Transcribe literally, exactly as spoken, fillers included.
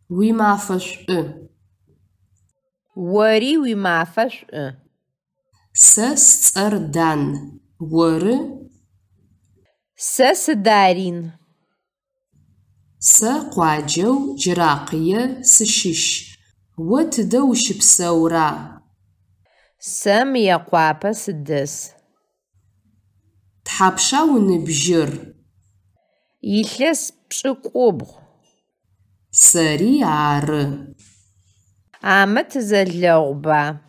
Уимафэ шӏу! Ори уимафэ шӏу! Сэ сцӏэр Дан. Оры? Сэ сыдарин. Сэ къуаджэу Джыракъые сыщыщ. О тыдэ ущыпсэура? Сэ Мыекъуапэ сыдэс. Тхьапша уныбжьыр? Илъэс пшӏыкӏубгъу. Сэри ары. Амэ тызэлэгъуба?